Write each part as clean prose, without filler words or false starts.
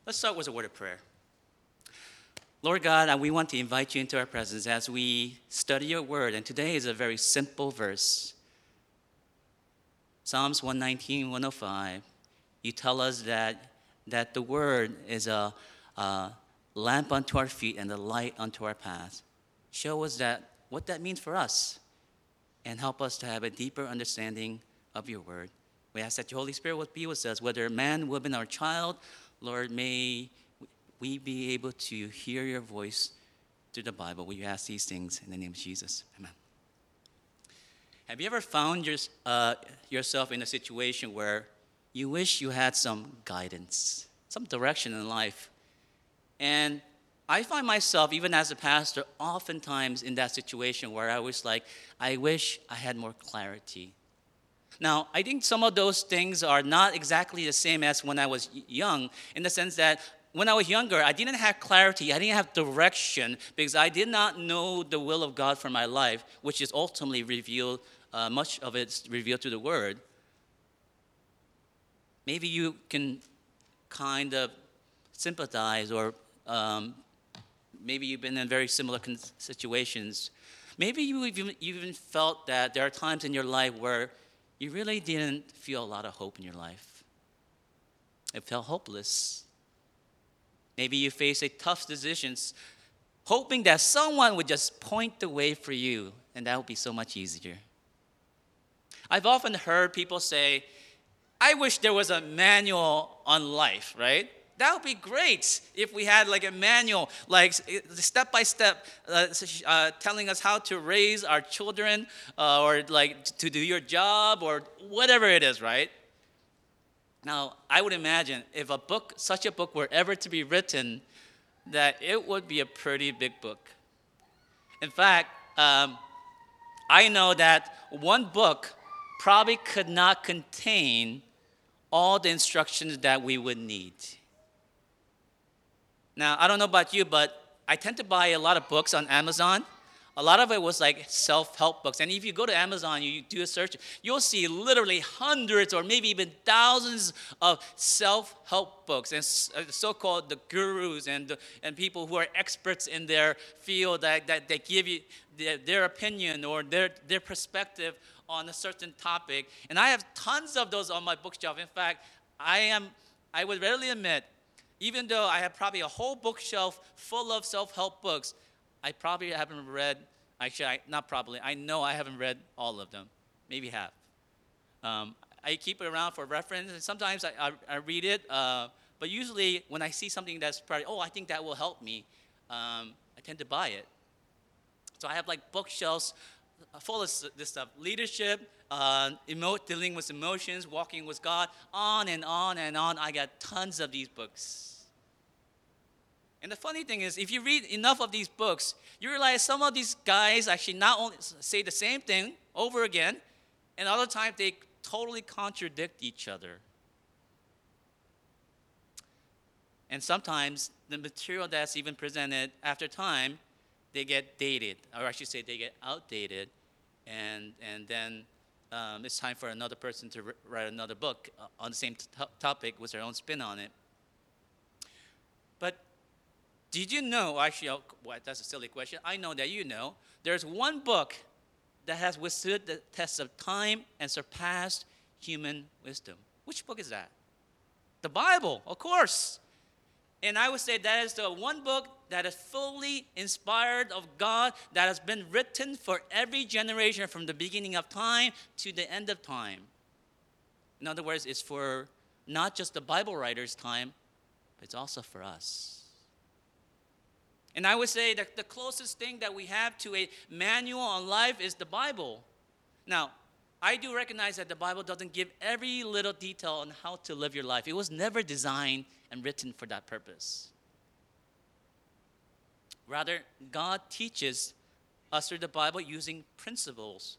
Let's start with a word of prayer. Lord God, we want to invite you into our presence as we study your word. And today is a very simple verse. Psalms 119, 105. You tell us that the word is a lamp unto our feet and a light unto our path. Show us what that means for us and help us to have a deeper understanding of your word. We ask that your Holy Spirit would be with us, whether man, woman, or child. Lord, may we be able to hear your voice through the Bible. We ask these things in the name of Jesus. Amen. Have you ever found yourself in a situation where you wish you had some guidance, some direction in life? And I find myself, even as a pastor, oftentimes in that situation where I was like, I wish I had more clarity. Now, I think some of those things are not exactly the same as when I was young, in the sense that when I was younger, I didn't have clarity, I didn't have direction, because I did not know the will of God for my life, which is ultimately revealed, much of it's revealed through the Word. Maybe you can kind of sympathize, or maybe you've been in very similar situations. Maybe you even felt that there are times in your life where you really didn't feel a lot of hope in your life. It felt hopeless. Maybe you face a tough decisions, hoping that someone would just point the way for you, and that would be so much easier. I've often heard people say, I wish there was a manual on life, right? That would be great if we had like a manual, like step by step, telling us how to raise our children, or like to do your job, or whatever it is, right? Now, I would imagine if such a book were ever to be written, that it would be a pretty big book. In fact, I know that one book probably could not contain all the instructions that we would need. Now, I don't know about you, but I tend to buy a lot of books on Amazon. A lot of it was like self-help books. And if you go to Amazon, you do a search, you'll see literally hundreds or maybe even thousands of self-help books, and so-called the gurus and people who are experts in their field that give you their opinion or their perspective on a certain topic. And I have tons of those on my bookshelf. In fact, I would readily admit, even though I have probably a whole bookshelf full of self-help books, I probably haven't read, not probably, I know I haven't read all of them. Maybe half. I keep it around for reference, and sometimes I read it, but usually when I see something that's probably, I think that will help me, I tend to buy it. So I have like bookshelves full of this stuff: leadership, dealing with emotions, walking with God, on and on and on. I got tons of these books. And the funny thing is, if you read enough of these books, you realize some of these guys actually not only say the same thing over again, and other times they totally contradict each other. And sometimes the material that's even presented after time, they get dated, or I should say they get outdated, and then it's time for another person to write another book on the same topic with their own spin on it. But did you know, actually, that's a silly question. I know that you know, there's one book that has withstood the test of time and surpassed human wisdom. Which book is that? The Bible, of course. And I would say that is the one book that is fully inspired of God, that has been written for every generation from the beginning of time to the end of time. In other words, it's for not just the Bible writers' time, but it's also for us. And I would say that the closest thing that we have to a manual on life is the Bible. Now, I do recognize that the Bible doesn't give every little detail on how to live your life. It was never designed and written for that purpose. Rather, God teaches us through the Bible using principles.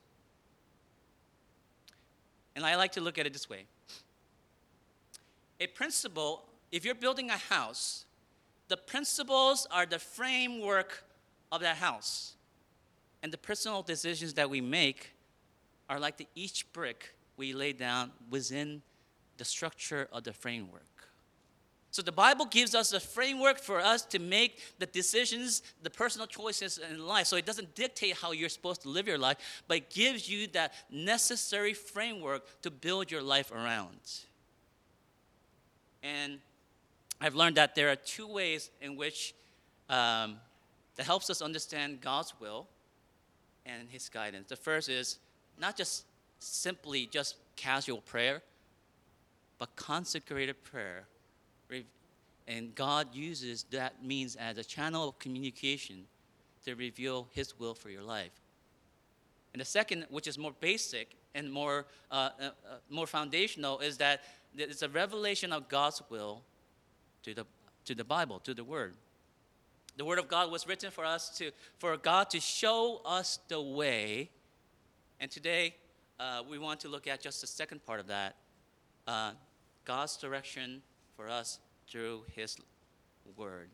And I like to look at it this way. A principle, if you're building a house, the principles are the framework of that house. And the personal decisions that we make are like each brick we lay down within the structure of the framework. So the Bible gives us a framework for us to make the decisions, the personal choices in life. So it doesn't dictate how you're supposed to live your life, but it gives you that necessary framework to build your life around. And I've learned that there are two ways in which that helps us understand God's will and His guidance. The first is not just simply just casual prayer, but consecrated prayer. And God uses that means as a channel of communication to reveal His will for your life. And the second, which is more basic and more foundational, is that it's a revelation of God's will to the Bible, to the Word. The Word of God was written for God to show us the way. And today, we want to look at just the second part of that, God's direction for us through His Word.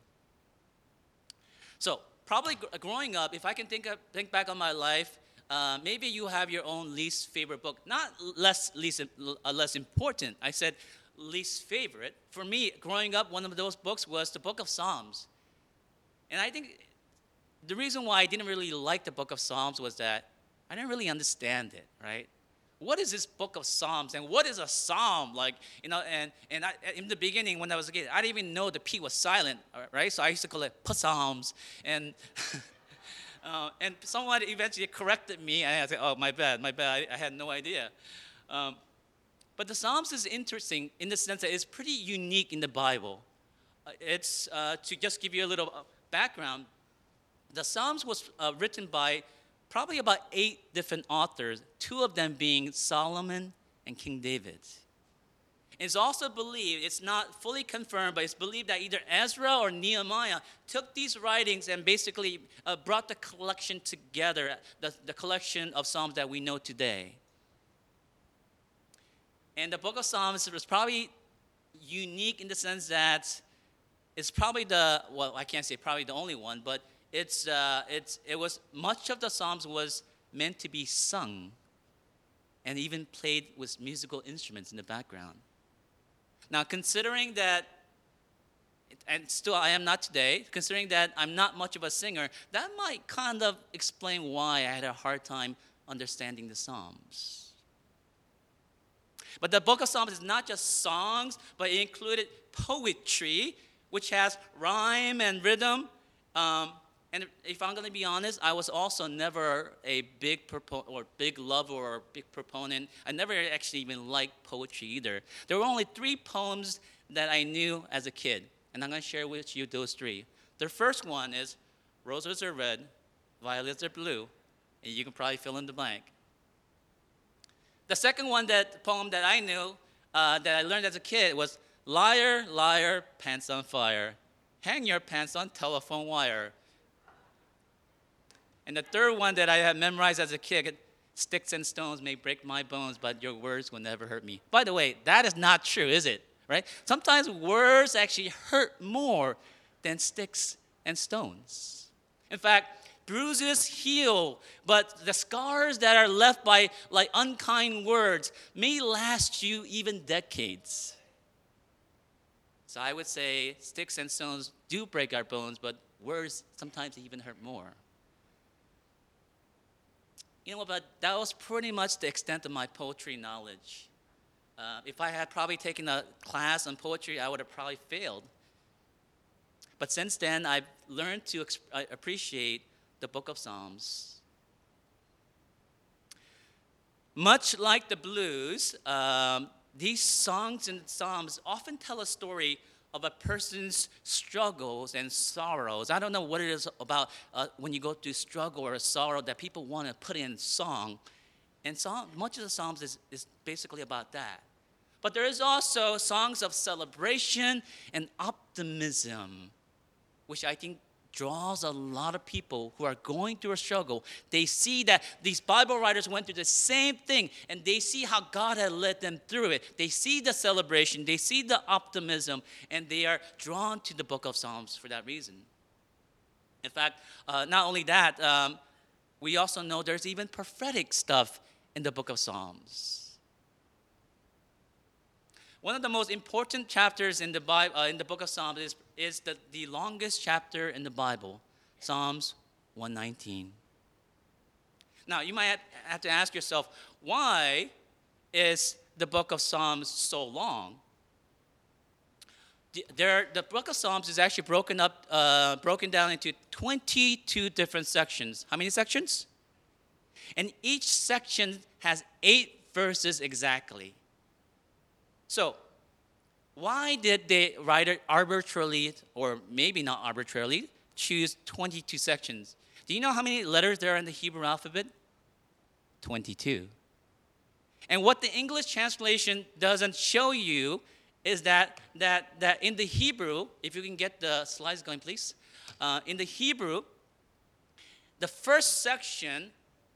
So, probably growing up, if I can think back on my life, maybe you have your own least favorite book. Not less important. I said least favorite. For me, growing up, one of those books was the Book of Psalms. And I think the reason why I didn't really like the Book of Psalms was that I didn't really understand it, right? What is this Book of Psalms, and what is a psalm? Like, and I, in the beginning when I was a kid, I didn't even know the P was silent, right? So I used to call it psalms, and and someone eventually corrected me, and I said, "Oh, my bad, I had no idea." But the Psalms is interesting in the sense that it's pretty unique in the Bible. It's to just give you a little background. The Psalms was written by probably about 8 different authors, 2 of them being Solomon and King David. It's also believed, it's not fully confirmed, but it's believed that either Ezra or Nehemiah took these writings and basically brought the collection together, the collection of Psalms that we know today. And the Book of Psalms was probably unique in the sense that it's probably I can't say probably the only one, but it was much of the Psalms was meant to be sung and even played with musical instruments in the background. Now, considering that, and still I am not today, considering that I'm not much of a singer, that might kind of explain why I had a hard time understanding the Psalms. But the Book of Psalms is not just songs, but it included poetry, which has rhyme and rhythm. And if I'm going to be honest, I was also never a big lover or big proponent. I never actually even liked poetry either. There were only 3 poems that I knew as a kid, and I'm going to share with you those 3. The first one is, "Roses are red, violets are blue," and you can probably fill in the blank. The second poem that I knew, that I learned as a kid was, "Liar, liar, pants on fire, hang your pants on telephone wire." And the third one that I had memorized as a kid, "Sticks and stones may break my bones, but your words will never hurt me." By the way, that is not true, is it? Right? Sometimes words actually hurt more than sticks and stones. In fact, bruises heal, but the scars that are left by like unkind words may last you even decades. So I would say sticks and stones do break our bones, but words sometimes even hurt more. But that was pretty much the extent of my poetry knowledge. If I had probably taken a class on poetry, I would have probably failed. But since then, I've learned to appreciate the Book of Psalms. Much like the blues, these songs and psalms often tell a story of a person's struggles and sorrows. I don't know what it is about when you go through struggle or a sorrow that people want to put in song. And much of the Psalms is basically about that. But there is also songs of celebration and optimism, which I think draws a lot of people who are going through a struggle. They see that these Bible writers went through the same thing, and they see how God had led them through it. They see the celebration, they see the optimism, and they are drawn to the Book of Psalms for that reason. In fact, not only that, we also know there's even prophetic stuff in the Book of Psalms. One of the most important chapters in the Bible, in the book of Psalms, is the longest chapter in the Bible, Psalms 119. Now, you might have to ask yourself, why is the book of Psalms so long? The book of Psalms is actually broken down into 22 different sections. How many sections? And each section has 8 verses exactly. So, why did the writer arbitrarily, or maybe not arbitrarily, choose 22 sections? Do you know how many letters there are in the Hebrew alphabet? 22. And what the English translation doesn't show you is that in the Hebrew, if you can get the slides going, please. In the Hebrew, the first section,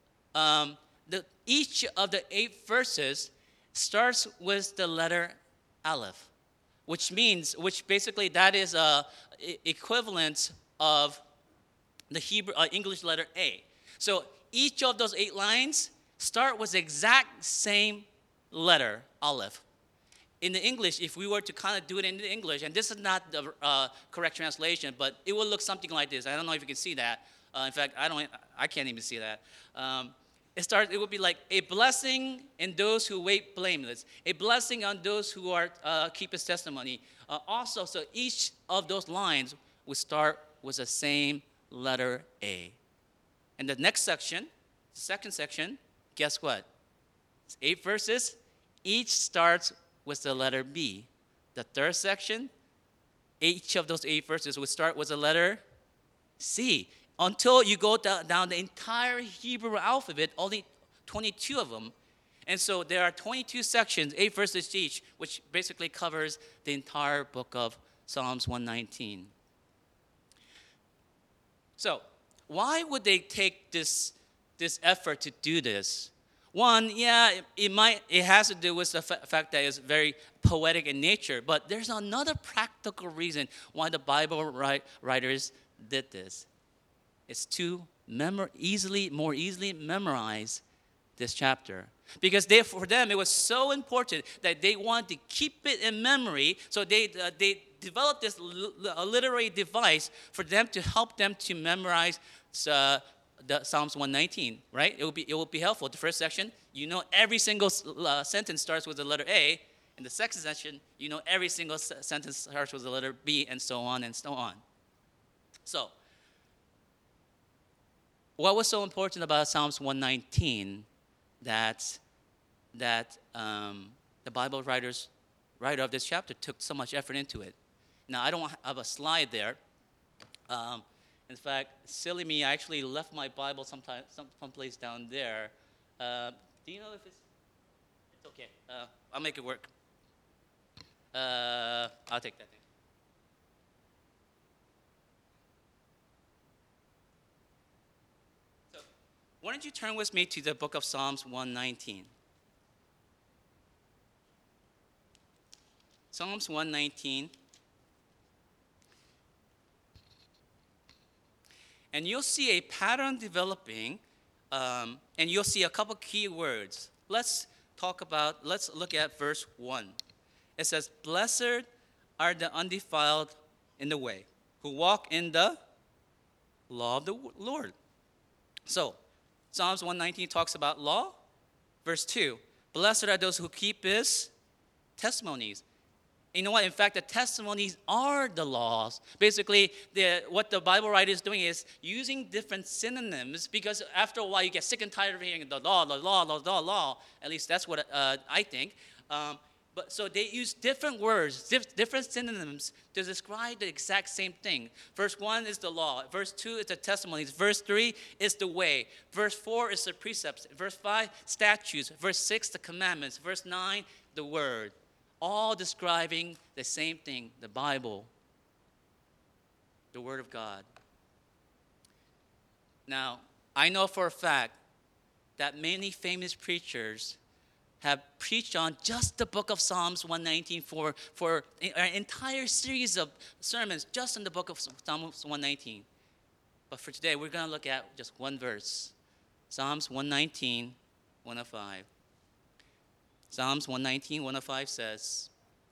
each of the 8 verses starts with the letter Aleph, which basically that is equivalent of the Hebrew English letter A. So each of those 8 lines start with the exact same letter, Aleph. In the English, if we were to kind of do it in the English, and this is not the correct translation, but it will look something like this. I don't know if you can see that. In fact, I can't even see that. It would be like a blessing in those who wait blameless, a blessing on those who keep his testimony. Also, so each of those lines would start with the same letter A. And the next section, second section, guess what? It's 8 verses. Each starts with the letter B. The third section, each of those 8 verses would start with the letter C. Until you go down the entire Hebrew alphabet, only 22 of them. And so there are 22 sections, 8 verses each, which basically covers the entire book of Psalms 119. So why would they take this effort to do this? One, it has to do with the fact that it's very poetic in nature, but there's another practical reason why the Bible writers did this. It's to more easily memorize this chapter. Because for them, it was so important that they wanted to keep it in memory, so they developed this literary device for them to help them to memorize the Psalms 119, right? It will be helpful. The first section, every single sentence starts with the letter A. In the second section, every single sentence starts with the letter B, and so on and so on. So, what was so important about Psalms 119 that the Bible writer of this chapter took so much effort into it? Now, I don't have a slide there. In fact, silly me, I actually left my Bible someplace down there. Do you know if it's okay? I'll make it work. I'll take that thing. So, why don't you turn with me to the book of Psalms 119? Psalms 119. And you'll see a pattern developing, and you'll see a couple key words. Let's look at verse 1. It says, "Blessed are the undefiled in the way, who walk in the law of the Lord." So, Psalms 119 talks about law. Verse 2, "Blessed are those who keep his testimonies." You know what? In fact, the testimonies are the laws. Basically, what the Bible writer is doing is using different synonyms, because after a while you get sick and tired of hearing the law, the law, the law, law. At least that's what I think. But so they use different words, different synonyms to describe the exact same thing. Verse 1 is the law. Verse 2 is the testimonies. Verse 3 is the way. Verse 4 is the precepts. Verse 5, statutes. Verse 6, the commandments. Verse 9, the word. All describing the same thing, the Bible, the Word of God. Now, I know for a fact that many famous preachers have preached on just the book of Psalms 119 for an entire series of sermons just in the book of Psalms 119. But for today, we're going to look at just one verse, Psalms 119, 105. Psalms 119, 105 says,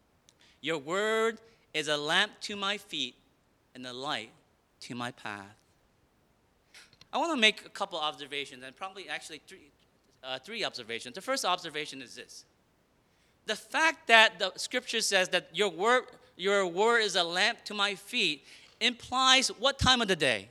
Your word is a lamp to my feet and a light to my path. I want to make a couple observations, and probably actually three observations. The first observation is this. The fact that the scripture says that your word is a lamp to my feet implies what time of the day?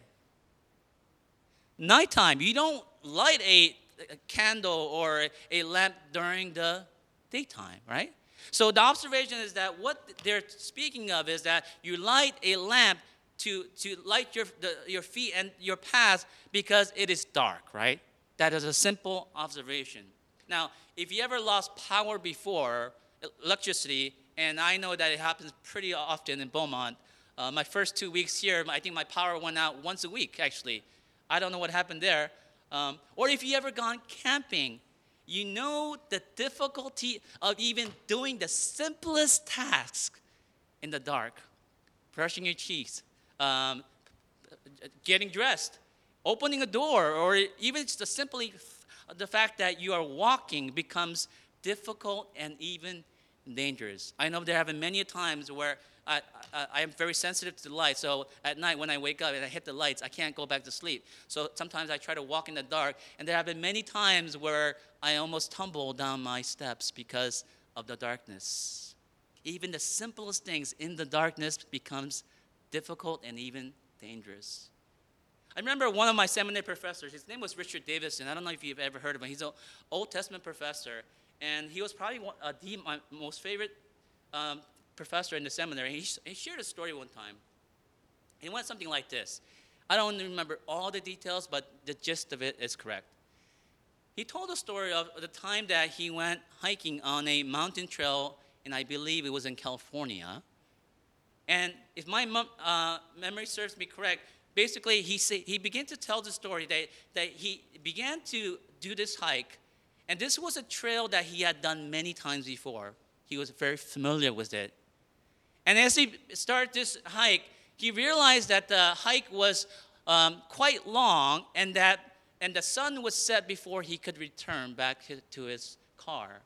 Nighttime. You don't light a candle or a lamp during the daytime, right? So the observation is that what they're speaking of is that you light a lamp to light your feet and your path because it is dark, right? That is a simple observation. Now, if you ever lost power before, electricity, and I know that it happens pretty often in Beaumont, my first 2 weeks here, I think my power went out once a week, actually. I don't know what happened there. Or if you ever gone camping, you know the difficulty of even doing the simplest task in the dark. Brushing your teeth, getting dressed, opening a door, or even just simply the fact that you are walking becomes difficult and even dangerous. I know there have been many times where I am very sensitive to the light, so at night when I wake up and I hit the lights, I can't go back to sleep. So sometimes I try to walk in the dark, and there have been many times where I almost tumble down my steps because of the darkness. Even the simplest things in the darkness becomes difficult and even dangerous. I remember one of my seminary professors, his name was Richard Davison. I don't know if you've ever heard of him. He's an Old Testament professor, and he was probably my most favorite professor in the seminary. He shared a story one time. It went something like this. I don't remember all the details, but the gist of it is correct. He told a story of the time that he went hiking on a mountain trail, and I believe it was in California. And if my memory serves me correct, basically he began to tell the story that he began to do this hike, and this was a trail that he had done many times before. He was very familiar with it. And as he started this hike, he realized that the hike was quite long, and the sun was set before he could return back to his car.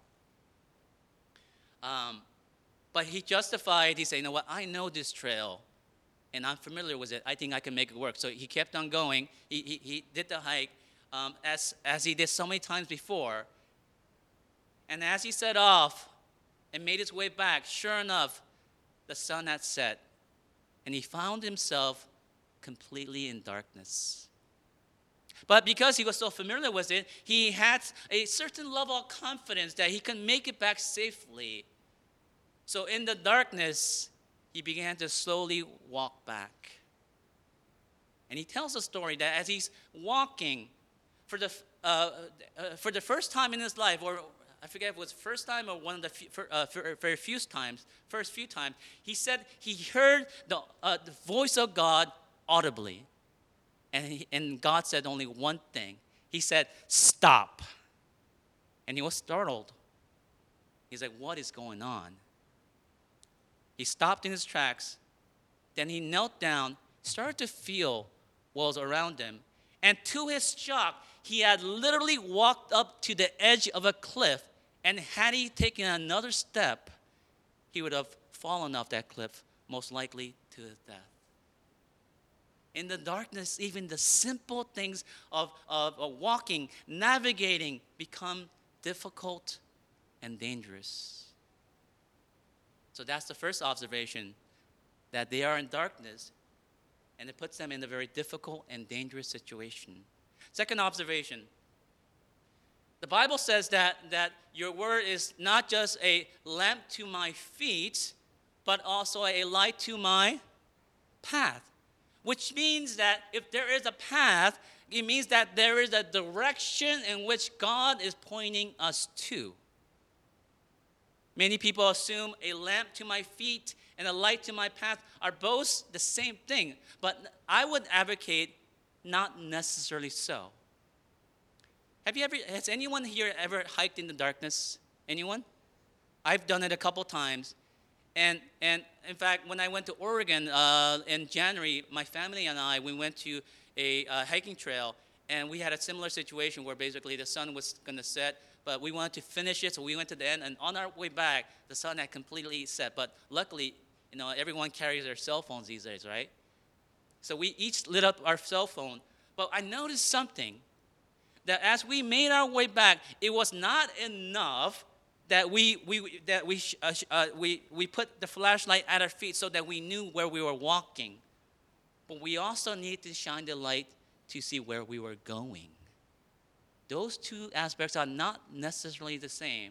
But he justified, he said, you know what, I know this trail, and I'm familiar with it. I think I can make it work. So he kept on going. He did the hike as he did so many times before. And as he set off and made his way back, sure enough, the sun had set, and he found himself completely in darkness. But because he was so familiar with it, he had a certain level of confidence that he can make it back safely. So in the darkness, he began to slowly walk back. And he tells a story that as he's walking for the first time in his life, or I forget if it was the first time or one of the very few times, first few times, he said he heard the voice of God audibly. And God said only one thing. He said, "Stop." And he was startled. He's like, what is going on? He stopped in his tracks. Then he knelt down, started to feel what was around him. And to his shock, he had literally walked up to the edge of a cliff. And had he taken another step, he would have fallen off that cliff, most likely to his death. In the darkness, even the simple things of walking, navigating, become difficult and dangerous. So that's the first observation, that they are in darkness, and it puts them in a very difficult and dangerous situation. Second observation, the Bible says that your word is not just a lamp to my feet, but also a light to my path. Which means that if there is a path, it means that there is a direction in which God is pointing us to. Many people assume a lamp to my feet and a light to my path are both the same thing, but I would advocate not necessarily so. Has anyone here ever hiked in the darkness? Anyone? I've done it a couple times. And in fact, when I went to Oregon in January, my family and I, we went to a hiking trail, and we had a similar situation where basically the sun was going to set but we wanted to finish it, so we went to the end. And on our way back, the sun had completely set. But luckily, everyone carries their cell phones these days, right? So we each lit up our cell phone. But I noticed something, that as we made our way back, it was not enough that we put the flashlight at our feet so that we knew where we were walking. But we also needed to shine the light to see where we were going. Those two aspects are not necessarily the same.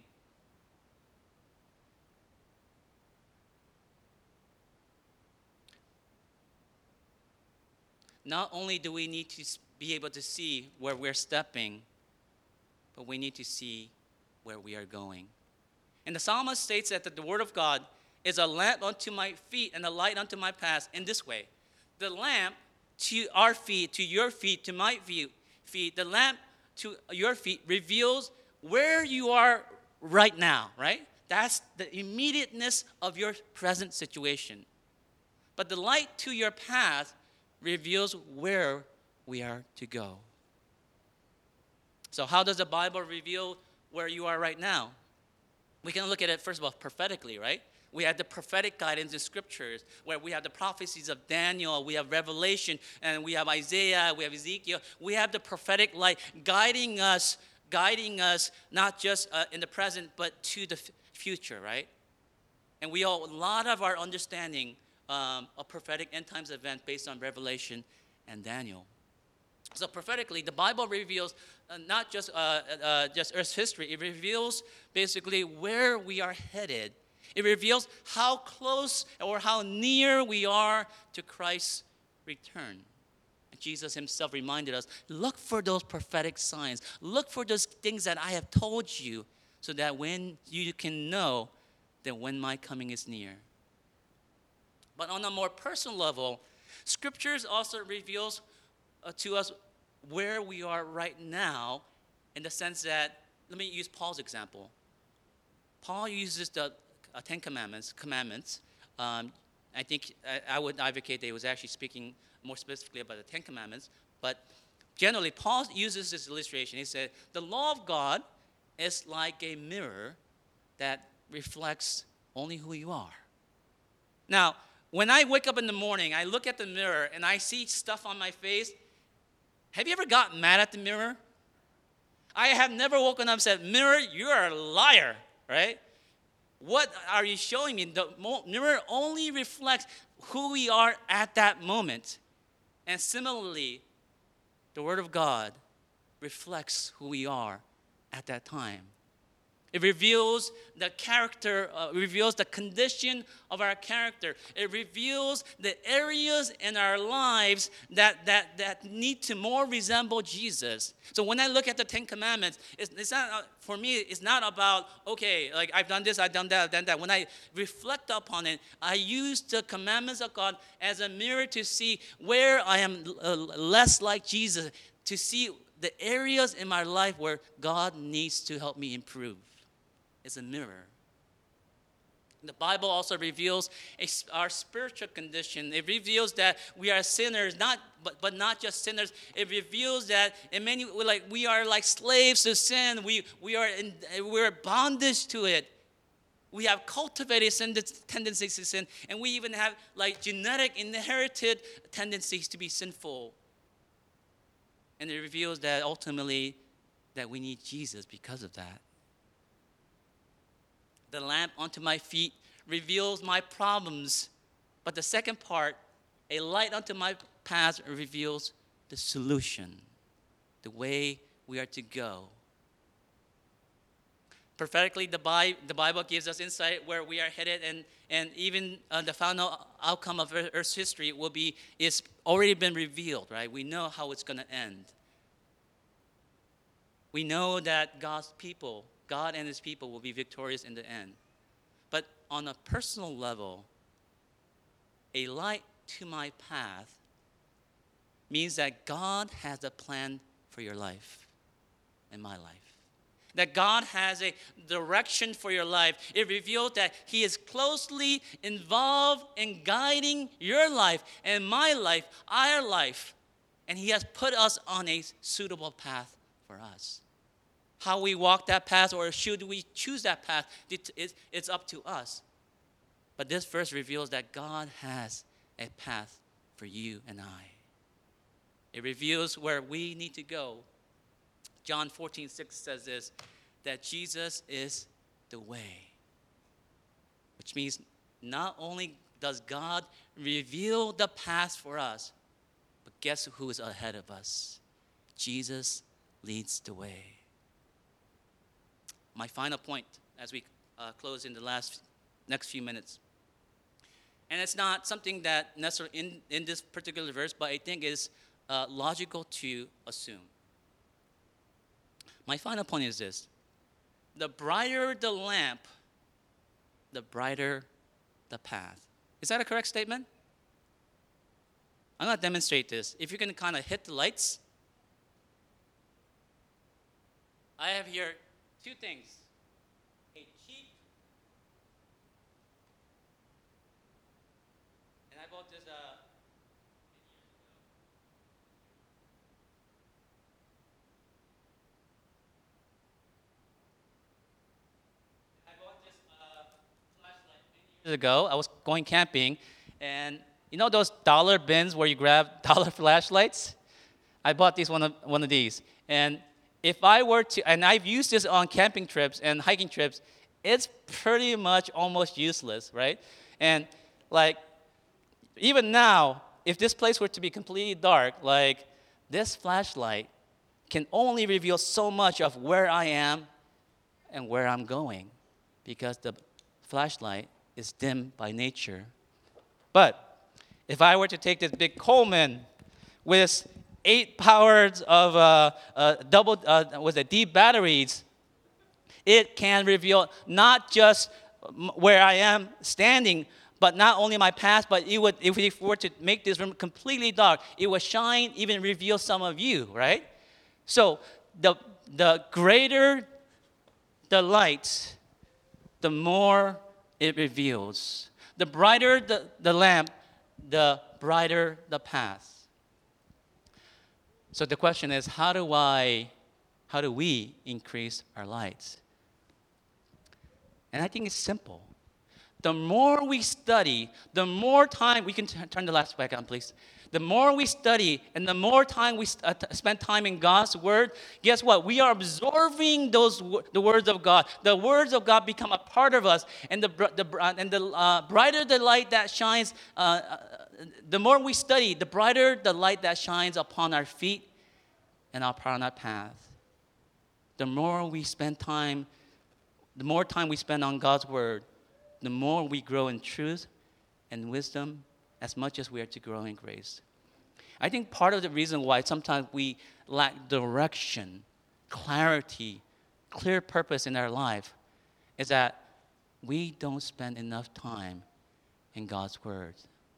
Not only do we need to be able to see where we're stepping, but we need to see where we are going. And the psalmist states that the word of God is a lamp unto my feet and a light unto my path in this way. The lamp to our feet, to your feet, to my feet, the lamp to your feet reveals where you are right now, right? That's the immediateness of your present situation. But the light to your path reveals where we are to go. So how does the Bible reveal where you are right now? We can look at it, first of all, prophetically, right? We have the prophetic guidance in scriptures, where we have the prophecies of Daniel, we have Revelation, and we have Isaiah, we have Ezekiel. We have the prophetic light guiding us not just in the present, but to the future, right? And we owe a lot of our understanding a prophetic end times event based on Revelation and Daniel. So prophetically, the Bible reveals not just Earth's history. It reveals basically where we are headed. It reveals how close or how near we are to Christ's return. Jesus himself reminded us, look for those prophetic signs. Look for those things that I have told you, so that when you can know that when my coming is near. But on a more personal level, Scriptures also reveals to us where we are right now, in the sense that, let me use Paul's example. Paul uses the Ten Commandments. I think I would advocate that he was actually speaking more specifically about the Ten Commandments. But generally, Paul uses this illustration. He said, the law of God is like a mirror that reflects only who you are. Now, when I wake up in the morning, I look at the mirror and I see stuff on my face. Have you ever gotten mad at the mirror? I have never woken up and said, mirror, you're a liar, right? What are you showing me? The mirror only reflects who we are at that moment. And similarly, the Word of God reflects who we are at that time. It reveals the character, reveals the condition of our character. It reveals the areas in our lives that need to more resemble Jesus. So when I look at the Ten Commandments, it's not, for me, it's not about, okay, like I've done this, I've done that, I've done that. When I reflect upon it, I use the commandments of God as a mirror to see where I am less like Jesus, to see the areas in my life where God needs to help me improve. Is a mirror. The Bible also reveals our spiritual condition. It reveals that we are sinners, but not just sinners. It reveals that in many, like we are like slaves to sin. We're bondage to it. We have cultivated tendencies to sin, and we even have like genetic inherited tendencies to be sinful. And it reveals that ultimately that we need Jesus because of that. The lamp unto my feet reveals my problems. But the second part, a light unto my path, reveals the solution, the way we are to go. Prophetically, the Bible gives us insight where we are headed, and even the final outcome of Earth's history is already been revealed, right? We know how it's going to end. We know that God and his people will be victorious in the end. But on a personal level, a light to my path means that God has a plan for your life and my life. That God has a direction for your life. It reveals that he is closely involved in guiding your life and my life, our life. And he has put us on a suitable path for us. how we walk that path, or should we choose that path, it's up to us. But this verse reveals that God has a path for you and I. It reveals where we need to go. John 14:6 says this, that Jesus is the way. Which means not only does God reveal the path for us, but guess who is ahead of us? Jesus leads the way. My final point as we close in the next few minutes. And it's not something that necessarily in this particular verse, but I think is logical to assume. My final point is this. The brighter the lamp, the brighter the path. Is that a correct statement? I'm going to demonstrate this. If you can kind of hit the lights. I have here two things. A cheap, and I bought this flashlight many years ago. I was going camping, and you know those dollar bins where you grab dollar flashlights? I bought one of these, and if I were to, and I've used this on camping trips and hiking trips, it's pretty much almost useless, right? And like, even now, if this place were to be completely dark, like this flashlight can only reveal so much of where I am and where I'm going, because the flashlight is dim by nature. But if I were to take this big Coleman with 8 powers of deep batteries, it can reveal not just where I am standing, but not only my past, but if we were to make this room completely dark, it would shine, even reveal some of you, right? So the greater the light, the more it reveals. The brighter the lamp, the brighter the path. So the question is, how do we increase our lights? And I think it's simple. The more we study, the more time, we can turn the lights back on, please. The more we study and the more time we spend time in God's Word, guess what? We are absorbing the words of God. The words of God become a part of us, and the brighter the light that shines, the more we study, the brighter the light that shines upon our feet and upon our path. The more we spend time, the more time we spend on God's Word, the more we grow in truth and wisdom, as much as we are to grow in grace. I think part of the reason why sometimes we lack direction, clarity, clear purpose in our life is that we don't spend enough time in God's Word.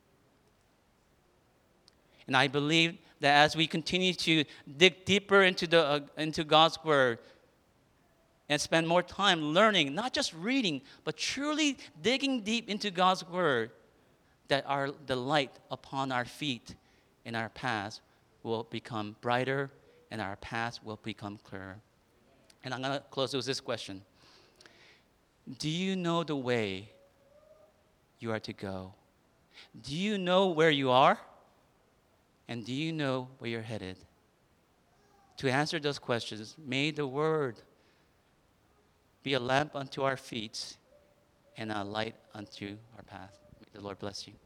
And I believe that as we continue to dig deeper into God's Word and spend more time learning, not just reading, but truly digging deep into God's Word, that the light upon our feet and our paths will become brighter and our paths will become clearer. And I'm going to close with this question. Do you know the way you are to go? Do you know where you are? And do you know where you're headed? To answer those questions, may the Word be a lamp unto our feet and a light unto our path. May the Lord bless you.